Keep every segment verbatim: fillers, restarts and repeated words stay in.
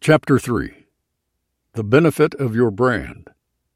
Chapter three. The Benefit of Your Brand.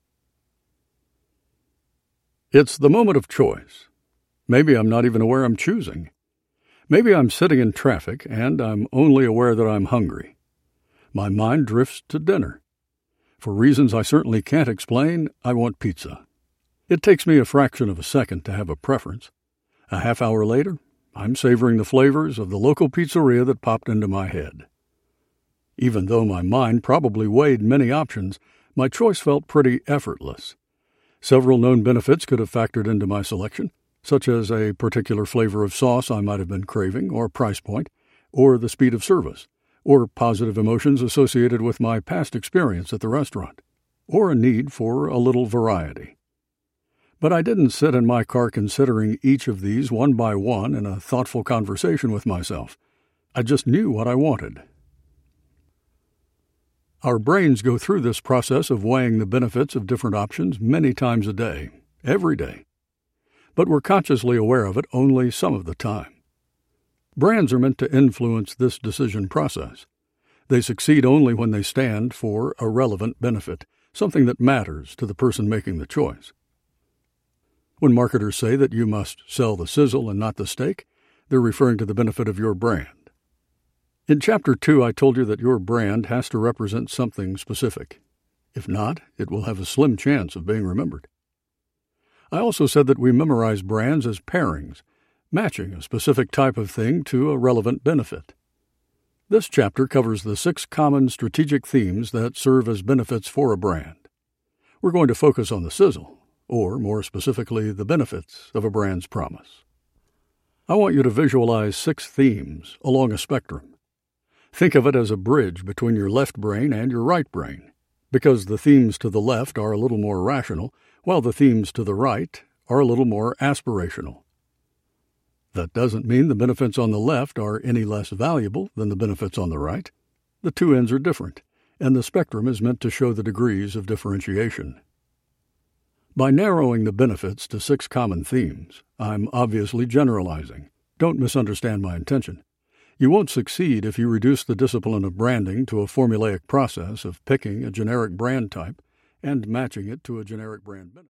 It's the moment of choice. Maybe I'm not even aware I'm choosing. Maybe I'm sitting in traffic and I'm only aware that I'm hungry. My mind drifts to dinner. For reasons I certainly can't explain, I want pizza. It takes me a fraction of a second to have a preference. A half hour later, I'm savoring the flavors of the local pizzeria that popped into my head. Even though my mind probably weighed many options, my choice felt pretty effortless. Several known benefits could have factored into my selection, such as a particular flavor of sauce I might have been craving, or price point, or the speed of service, or positive emotions associated with my past experience at the restaurant, or a need for a little variety. But I didn't sit in my car considering each of these one by one in a thoughtful conversation with myself. I just knew what I wanted. Our brains go through this process of weighing the benefits of different options many times a day, every day. But we're consciously aware of it only some of the time. Brands are meant to influence this decision process. They succeed only when they stand for a relevant benefit, something that matters to the person making the choice. When marketers say that you must sell the sizzle and not the steak, they're referring to the benefit of your brand. In Chapter two, I told you that your brand has to represent something specific. If not, it will have a slim chance of being remembered. I also said that we memorize brands as pairings, matching a specific type of thing to a relevant benefit. This chapter covers the six common strategic themes that serve as benefits for a brand. We're going to focus on the sizzle, or more specifically, the benefits of a brand's promise. I want you to visualize six themes along a spectrum. Think of it as a bridge between your left brain and your right brain, because the themes to the left are a little more rational, while the themes to the right are a little more aspirational. That doesn't mean the benefits on the left are any less valuable than the benefits on the right. The two ends are different, and the spectrum is meant to show the degrees of differentiation. By narrowing the benefits to six common themes, I'm obviously generalizing. Don't misunderstand my intention. You won't succeed if you reduce the discipline of branding to a formulaic process of picking a generic brand type and matching it to a generic brand benefit.